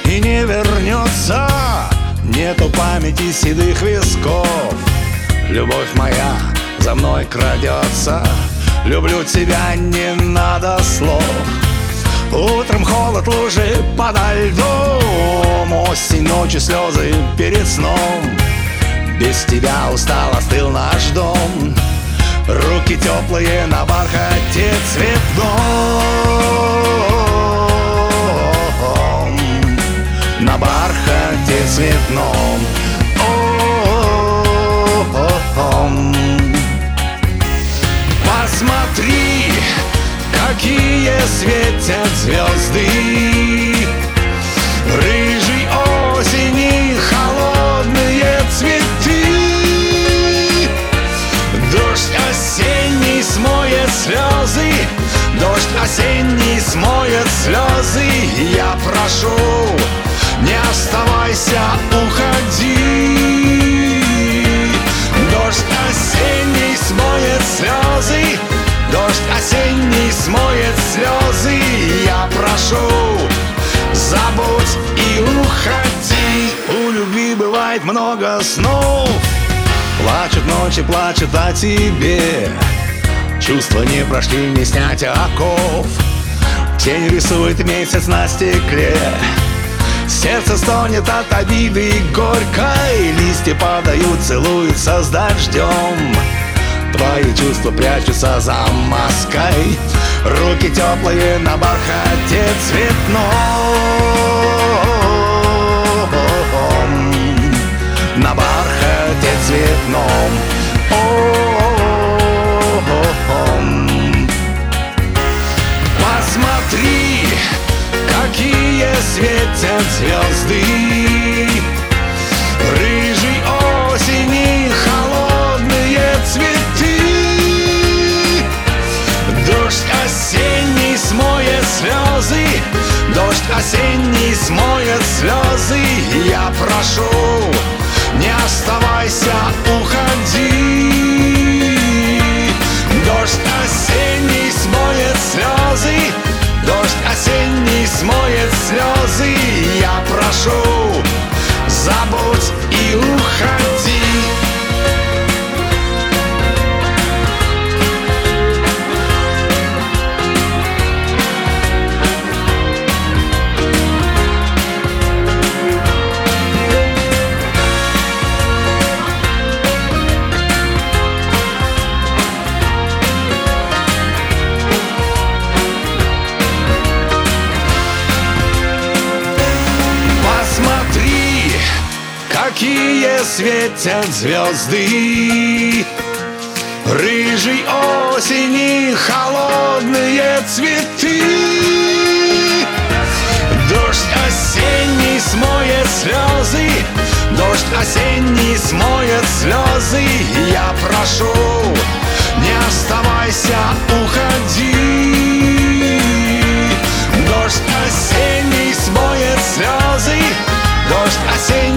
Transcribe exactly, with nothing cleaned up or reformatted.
и не вернется. Нету памяти седых висков. Любовь моя за мной крадется. Люблю тебя, не надо слов. Утром холод, лужи подо льдом, осень, ночью слезы перед сном. Без тебя устал, остыл наш дом. Руки теплые на бархате цветном. На бархате цветном. Посмотри, какие светят звезды. Рыжей осени холодные цветы. Дождь осенний смоет слезы. Дождь осенний смоет слезы. Я прошу, не оставайся, уходи. Дождь осенний смоет слезы. Дождь осенний смоет слезы. Я прошу, забудь и уходи. У любви бывает много снов. Плачут ночи, плачут о тебе. Чувства не прошли, не снять оков. Тень рисует месяц на стекле. Сердце стонет от обиды горькой. Листья падают, целуются с дождем. Твои чувства прячутся за маской. Руки теплые на бархате цветном. На бархате цветном. Посмотри, какие светят звезды. Рыжей осени холодные цветы. Дождь осенний смоет слезы. Дождь осенний смоет слезы. Я прошу, не оставайся, уходи. Дождь осенний смоет слезы. Дождь осенний смоет слезы. Я прошу, забудь и уходи. Какие светят звезды. Рыжей осени холодные цветы. Дождь осенний смоет слезы. Дождь осенний смоет слезы. Я прошу, не оставайся, уходи. Дождь осенний смоет слезы. Дождь осенний